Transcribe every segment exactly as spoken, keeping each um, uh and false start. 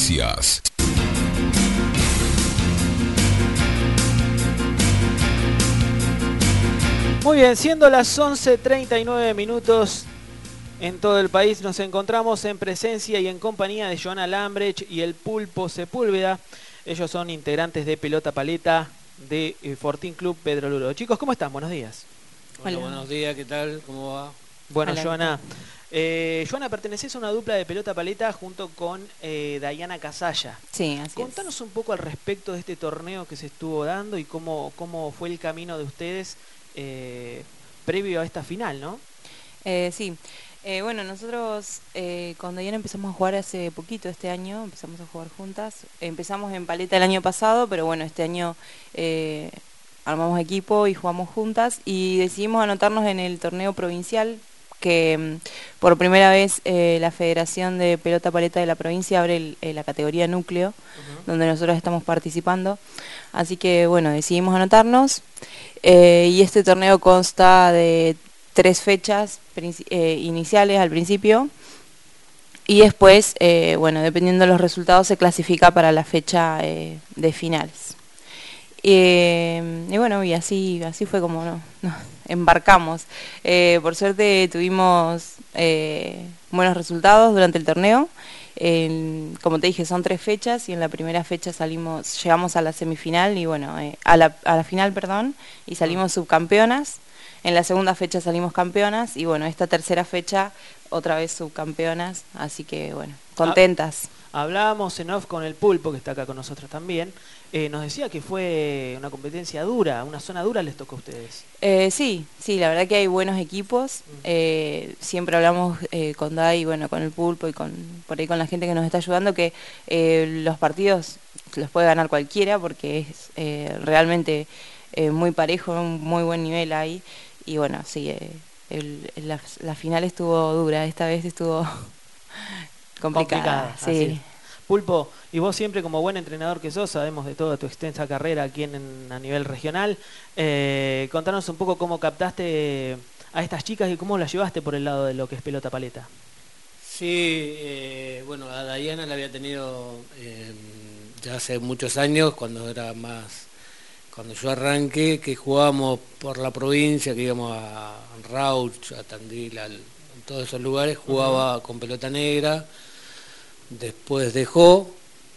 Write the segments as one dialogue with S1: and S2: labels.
S1: Noticias.
S2: Muy bien, siendo las once treinta y nueve minutos en todo el país, nos encontramos en presencia y en compañía de Joana Lambrecht y el Pulpo Sepúlveda. Ellos son integrantes de Pelota Paleta de Fortín Club Pedro Luro. Chicos, ¿cómo están? Buenos días.
S3: Hola, Hola. Buenos días, ¿qué tal? ¿Cómo va?
S2: Bueno,
S3: Hola,
S2: Joana, eh, Joana, perteneces a una dupla de Pelota Paleta junto con eh, Dayana Casalla.
S4: Sí, así
S2: Contanos
S4: es.
S2: un poco al respecto de este torneo que se estuvo dando y cómo, cómo fue el camino de ustedes eh, previo a esta final, ¿no?
S4: Eh, sí, eh, bueno, nosotros eh, con Dayana empezamos a jugar hace poquito, este año, empezamos a jugar juntas. Empezamos en Paleta el año pasado, pero bueno, este año eh, armamos equipo y jugamos juntas y decidimos anotarnos en el torneo provincial que por primera vez eh, la Federación de Pelota Paleta de la provincia abre el, eh, la categoría núcleo, uh-huh. donde nosotros estamos participando. Así que bueno, decidimos anotarnos eh, y este torneo consta de tres fechas eh, iniciales al principio y después, eh, bueno, dependiendo de los resultados se clasifica para la fecha eh, de finales. Eh, y bueno, y así así fue como no, nos embarcamos. Eh, por suerte tuvimos eh, buenos resultados durante el torneo. Eh, como te dije, son tres fechas y en la primera fecha salimos, llegamos a la semifinal y bueno, eh, a, la, a la final, perdón, y salimos subcampeonas. En la segunda fecha salimos campeonas y bueno, esta tercera fecha otra vez subcampeonas, así que bueno, contentas.
S2: Hablábamos en off con el Pulpo, que está acá con nosotros también. Eh, nos decía que fue una competencia dura, una zona dura les tocó a ustedes.
S4: Eh, sí, sí, la verdad que hay buenos equipos. Eh, siempre hablamos eh, con Dai, bueno, con el Pulpo y con por ahí con la gente que nos está ayudando, que eh, los partidos los puede ganar cualquiera porque es eh, realmente eh, muy parejo, un muy buen nivel ahí. Y bueno, sí, eh, el, la, la final estuvo dura, esta vez estuvo complicada.
S2: complicada
S4: sí.
S2: Pulpo, y vos siempre como buen entrenador que sos, sabemos de toda tu extensa carrera aquí en, en, a nivel regional, eh, contanos un poco cómo captaste a estas chicas y cómo las llevaste por el lado de lo que es Pelota Paleta.
S3: Sí, eh, bueno, a Dayana la había tenido eh, ya hace muchos años, cuando era más, cuando yo arranqué, que jugábamos por la provincia, que íbamos a Rauch, a Tandil, a todos esos lugares, jugaba uh-huh. con pelota negra. Después dejó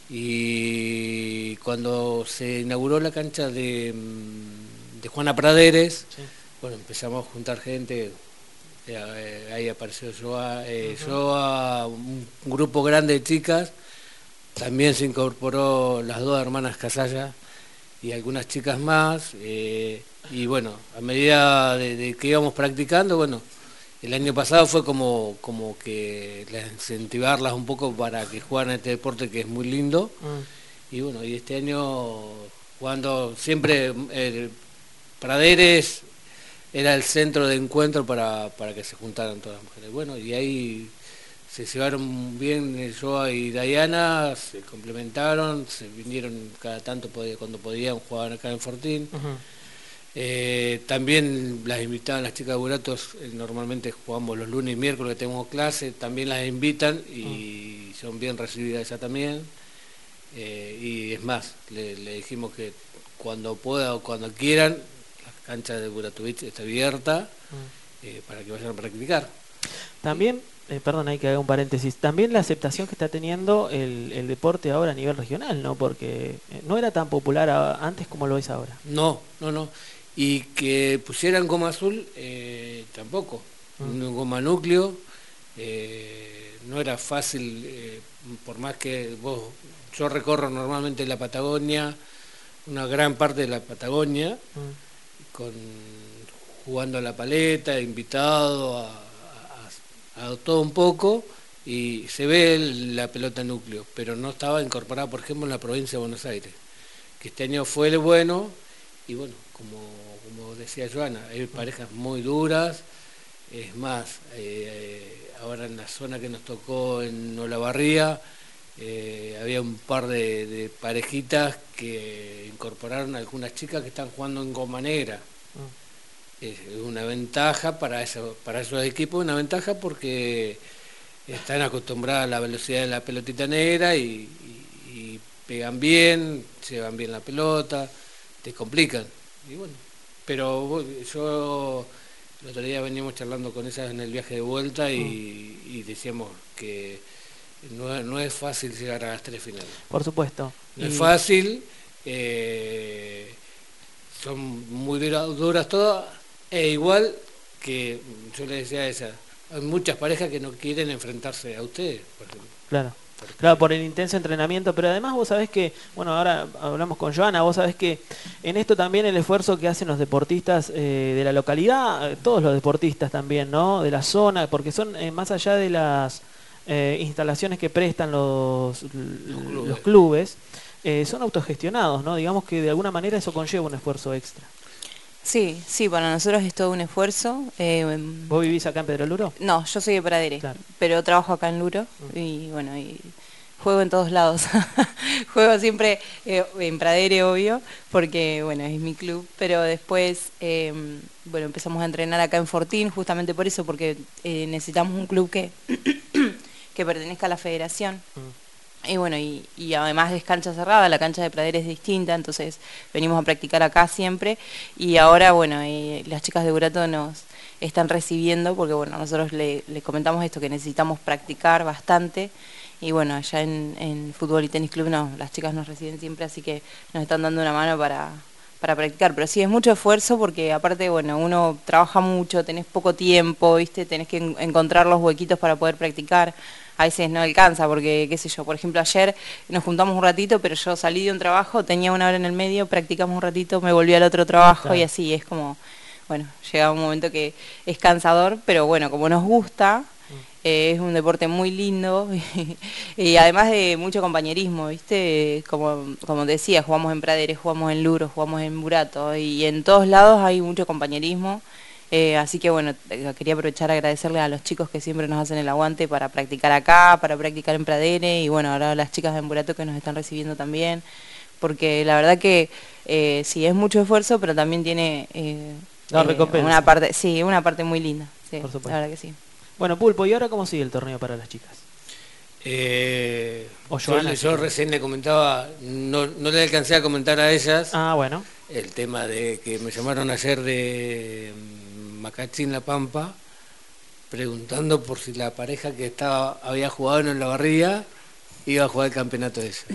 S3: y cuando se inauguró la cancha de, de Juana Praderes, sí. bueno, empezamos a juntar gente, eh, ahí apareció Joa, eh, uh-huh. Joa, un grupo grande de chicas, también se incorporó las dos hermanas Casalla y algunas chicas más, eh, y bueno, a medida de, de que íbamos practicando, bueno, el año pasado fue como, como que incentivarlas un poco para que jugaran este deporte que es muy lindo. Mm. Y bueno, y este año jugando siempre eh, Praderes era el centro de encuentro para, para que se juntaran todas las mujeres. Bueno, y ahí se llevaron bien Joa y Dayana, se complementaron, se vinieron cada tanto cuando podían jugar acá en Fortín. Uh-huh. Eh, también las invitaban las chicas de Buratos, eh, normalmente jugamos los lunes y miércoles que tenemos clase, también las invitan y mm. son bien recibidas ellas también. Eh, y es más, le, le dijimos que cuando pueda o cuando quieran, la cancha de Buratovich está abierta mm. eh, para que vayan a practicar.
S2: También, eh, perdón, hay que hacer un paréntesis, también la aceptación que está teniendo el, el deporte ahora a nivel regional, ¿no? Porque no era tan popular a, antes como lo es ahora.
S3: No, no, no. Y que pusieran goma azul, eh, tampoco. Mm. Goma núcleo, eh, no era fácil, eh, por más que vos, yo recorro normalmente la Patagonia, una gran parte de la Patagonia, mm. con jugando a la paleta, invitado a, a, a todo un poco, y se ve el, la pelota núcleo, pero no estaba incorporada, por ejemplo, en la provincia de Buenos Aires, que este año fue el bueno. Y bueno, como, como decía Joana, hay parejas muy duras, es más, eh, ahora en la zona que nos tocó en Olavarría, eh, había un par de, de parejitas que incorporaron a algunas chicas que están jugando en goma negra. Mm. Es una ventaja para, eso, para esos equipos, una ventaja porque están acostumbradas a la velocidad de la pelotita negra y, y pegan bien, llevan bien la pelota, te complican. Y bueno, pero yo el otro día veníamos charlando con ellas en el viaje de vuelta y, mm. y decíamos que no, no es fácil llegar a las tres finales.
S2: Por supuesto.
S3: No
S2: y...
S3: es fácil, eh, son muy duras, duras todas, e igual que yo le decía a ella, hay muchas parejas que no quieren enfrentarse a ustedes, por ejemplo.
S2: Claro. Claro, por el intenso entrenamiento, pero además vos sabés que, bueno, ahora hablamos con Joana, vos sabés que en esto también el esfuerzo que hacen los deportistas eh, de la localidad, eh, todos los deportistas también, ¿no? De la zona, porque son eh, más allá de las eh, instalaciones que prestan los, los clubes, los clubes eh, son autogestionados, ¿no? Digamos que de alguna manera eso conlleva un esfuerzo extra.
S4: Sí, sí, para nosotros es todo un esfuerzo. Eh,
S2: ¿Vos vivís acá en Pedro Luro?
S4: No, yo soy de Pradere, claro. Pero trabajo acá en Luro mm. y bueno, y juego en todos lados. Juego siempre eh, en Pradere, obvio, porque bueno, es mi club, pero después eh, bueno, empezamos a entrenar acá en Fortín, justamente por eso, porque eh, necesitamos un club que, que pertenezca a la federación. Mm. Y bueno, y, y además es cancha cerrada, la cancha de Pradera es distinta, entonces venimos a practicar acá siempre. Y ahora, bueno, eh, las chicas de Burato nos están recibiendo, porque bueno, nosotros le, le comentamos esto, que necesitamos practicar bastante. Y bueno, allá en, en Fútbol y Tenis Club no, las chicas nos reciben siempre, así que nos están dando una mano para, para practicar. Pero sí, es mucho esfuerzo porque aparte, bueno, uno trabaja mucho, tenés poco tiempo, ¿viste? Tenés que en, encontrar los huequitos para poder practicar. A veces no alcanza porque, qué sé yo, por ejemplo, ayer nos juntamos un ratito, pero yo salí de un trabajo, tenía una hora en el medio, practicamos un ratito, me volví al otro trabajo, claro. Y así es como, bueno, llega un momento que es cansador, pero bueno, como nos gusta, eh, es un deporte muy lindo y además de mucho compañerismo, ¿viste? Como, como decía, jugamos en Pradere, jugamos en Luro, jugamos en Burato y en todos lados hay mucho compañerismo. Eh, así que bueno, quería aprovechar a agradecerle a los chicos que siempre nos hacen el aguante para practicar acá, para practicar en Pradere y bueno, ahora a las chicas de Emburato que nos están recibiendo también, porque la verdad que eh, sí, es mucho esfuerzo, pero también tiene eh,
S2: la recompensa.
S4: Una parte, sí, una parte muy linda, sí,
S2: por supuesto.
S4: La verdad que sí.
S2: Bueno, Pulpo, ¿y ahora cómo sigue el torneo para las chicas?
S3: Eh, o Joana, yo, yo recién le comentaba, no, no le alcancé a comentar a ellas.
S2: Ah, bueno.
S3: El tema de que me llamaron ayer de Macachín La Pampa, preguntando por si la pareja que estaba había jugado en la barría iba a jugar el campeonato ese.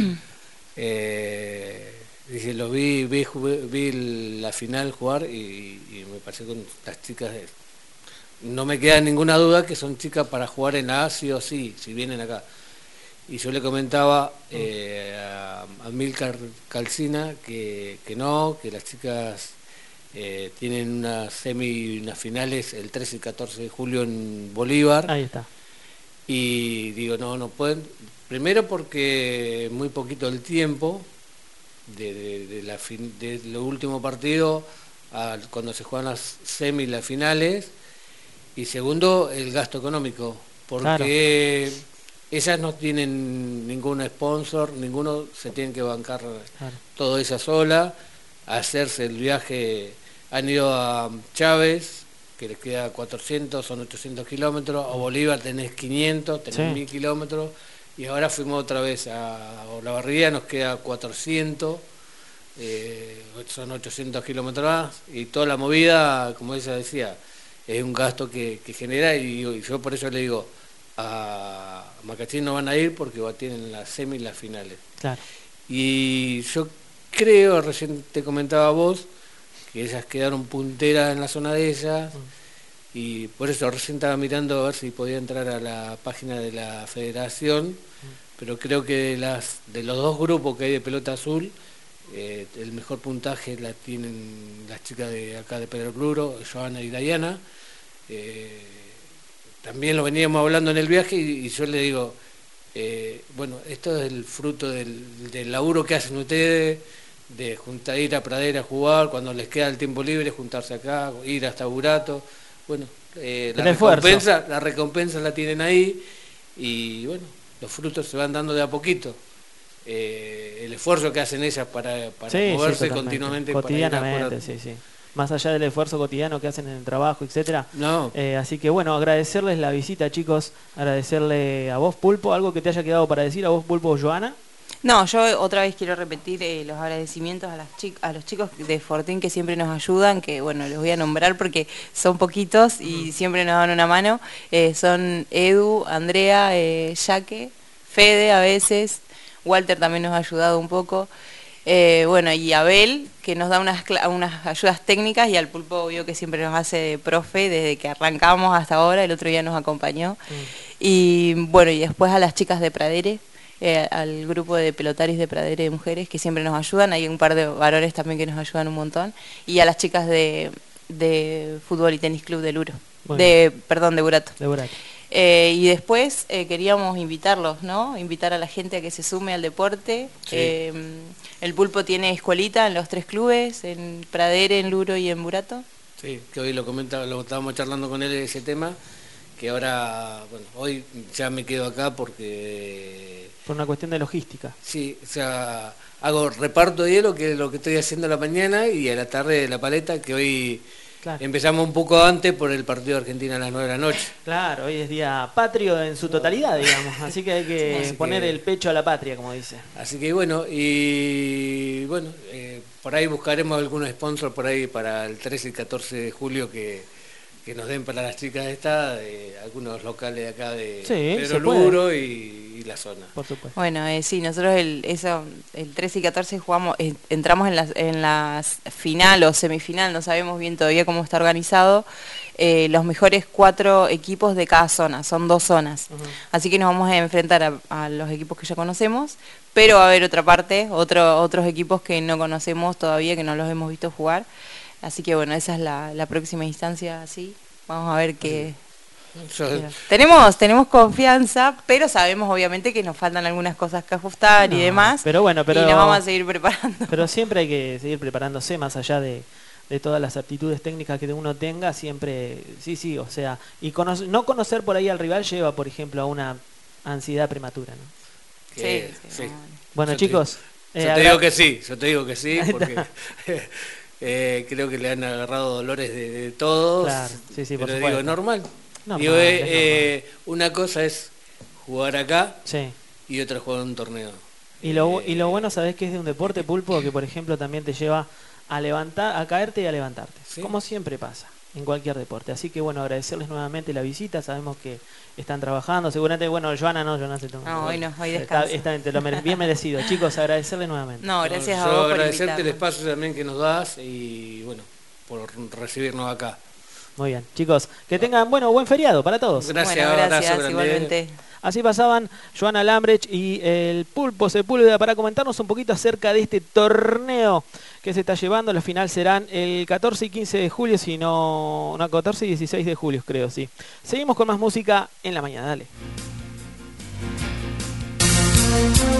S3: eh, dije, lo vi, vi, vi la final jugar y, y me pareció con las chicas, de, no me queda ninguna duda que son chicas para jugar en la A sí o sí, si vienen acá. Y yo le comentaba eh, a, a Milcar Calcina que, que no, que las chicas eh, tienen unas semi unas finales el trece y catorce de julio en Bolívar.
S2: Ahí está.
S3: Y digo, no, no pueden. Primero porque muy poquito el tiempo de, de, de, la fin, de lo último partido a cuando se juegan las semi y las finales. Y segundo, el gasto económico. Porque... Claro. Ellas no tienen ningún sponsor, ninguno se tienen que bancar claro. Todo ella sola, a hacerse el viaje, han ido a Chávez, que les queda cuatrocientos, son ochocientos kilómetros, a Bolívar tenés quinientos, tenés sí. mil kilómetros, y ahora fuimos otra vez a Olavarría, nos queda cuatrocientos, eh, son ochocientos kilómetros más, y toda la movida, como ella decía, es un gasto que, que genera, y, y yo por eso le digo, a Macachín no van a ir porque tienen las semi y las finales.
S2: Claro.
S3: Y yo creo, recién te comentaba vos, que ellas quedaron punteras en la zona de ellas, mm. y por eso recién estaba mirando a ver si podía entrar a la página de la federación, mm. pero creo que de, las, de los dos grupos que hay de pelota azul, eh, el mejor puntaje la tienen las chicas de acá de Pedro Luro, Joana y Dayana. Eh, También lo veníamos hablando en el viaje y, y yo le digo, eh, bueno, esto es el fruto del, del laburo que hacen ustedes, de juntar, ir a Pradera a jugar, cuando les queda el tiempo libre, juntarse acá, ir hasta Burato. Bueno, eh, la, recompensa, la recompensa la tienen ahí y bueno, los frutos se van dando de a poquito. Eh, el esfuerzo que hacen ellas para, para
S2: sí,
S3: moverse
S2: sí,
S3: continuamente.
S2: Cotidianamente,
S3: para ir a
S2: sí, sí. Más allá del esfuerzo cotidiano que hacen en el trabajo, etcétera.
S3: No.
S2: Eh, así que bueno, agradecerles la visita, chicos, agradecerle a vos, Pulpo, algo que te haya quedado para decir, a vos, Pulpo o Joana.
S4: No, yo otra vez quiero repetir eh, los agradecimientos a, las chi a los chicos de Fortín que siempre nos ayudan, que bueno, los voy a nombrar porque son poquitos y siempre nos dan una mano. Eh, son Edu, Andrea, eh, Yaque, Fede a veces, Walter también nos ha ayudado un poco. Eh, bueno, y Abel, que nos da unas, unas ayudas técnicas, y al Pulpo, obvio, que siempre nos hace de profe desde que arrancamos hasta ahora, el otro día nos acompañó. Mm. Y bueno, y después a las chicas de Pradere, eh, al grupo de pelotaris de Pradere de mujeres, que siempre nos ayudan, hay un par de varones también que nos ayudan un montón, y a las chicas de, de Fútbol y Tenis Club de Luro, bueno. de perdón, de Burato.
S2: De Burato.
S4: Eh, y después eh, queríamos invitarlos, ¿no? Invitar a la gente a que se sume al deporte. Sí. Eh, el Pulpo tiene escuelita en los tres clubes, en Pradere, en Luro y en Burato.
S3: Sí, que hoy lo comentaba, lo estábamos charlando con él de ese tema, que ahora, bueno, hoy ya me quedo acá porque...
S2: Por una cuestión de logística.
S3: Sí, o sea, hago reparto de hielo, que es lo que estoy haciendo a la mañana, y a la tarde la paleta, que hoy... Claro. Empezamos un poco antes por el partido de Argentina a las nueve de la noche.
S2: Claro, hoy es día patrio en su totalidad, digamos, así que hay que así poner que, el pecho a la patria, como dice.
S3: Así que bueno, y bueno, eh, por ahí buscaremos algunos sponsors por ahí para el trece y catorce de julio que, que nos den para las chicas estas, de algunos locales de acá de
S2: sí,
S3: Pedro Luro y, y la zona.
S2: Por supuesto.
S4: Bueno, eh, sí, nosotros el, eso, el trece y catorce jugamos, eh, entramos en las en las final o semifinal, no sabemos bien todavía cómo está organizado, eh, los mejores cuatro equipos de cada zona, son dos zonas. Uh-huh. Así que nos vamos a enfrentar a, a los equipos que ya conocemos, pero va a haber otra parte, otro, otros equipos que no conocemos todavía, que no los hemos visto jugar. Así que bueno, esa es la, la próxima instancia, sí. Vamos a ver qué...
S3: Yo...
S4: Tenemos tenemos confianza, pero sabemos obviamente que nos faltan algunas cosas que ajustar no, y demás.
S2: Pero bueno, pero...
S4: Y nos vamos a seguir preparando.
S2: Pero siempre hay que seguir preparándose, más allá de, de todas las aptitudes técnicas que uno tenga, siempre... Sí, sí, o sea... Y conocer, no conocer por ahí al rival lleva, por ejemplo, a una ansiedad prematura, ¿no?
S3: Que,
S4: sí,
S2: sí.
S4: sí.
S2: Bueno,
S3: yo
S2: chicos...
S3: Te, eh, yo te digo que sí, yo te digo que sí, porque... Eh, creo que le han agarrado dolores de, de todos,
S2: claro, sí, sí,
S3: pero
S2: por
S3: digo, normal.
S2: No,
S3: digo,
S2: no,
S3: eh, eh, una cosa es jugar acá
S2: sí.
S3: y otra jugar un torneo.
S2: Y lo, eh, y lo bueno, ¿sabés que es de un deporte, Pulpo? Que por ejemplo también te lleva a levantar, a caerte y a levantarte, ¿sí? Como siempre pasa en cualquier deporte. Así que bueno, agradecerles nuevamente la visita, sabemos que están trabajando, seguramente, bueno, Joana no, Joana se toma.
S4: No, hoy no, hoy descansa.
S2: Está, está lo mere bien merecido. Chicos, agradecerles nuevamente.
S4: No, gracias
S3: no,
S4: a vos por
S3: agradecerte el espacio también que nos das y bueno, por recibirnos acá.
S2: Muy bien, chicos, que tengan, bueno, buen feriado para todos.
S3: Gracias,
S4: bueno, gracias,
S3: abrazo
S4: igualmente.
S2: Así pasaban Joana Lambrecht y el Pulpo Sepúlveda para comentarnos un poquito acerca de este torneo que se está llevando. Los finales serán el catorce y quince de julio, si no, no, catorce y dieciséis de julio, creo, sí. Seguimos con más música en la mañana, dale.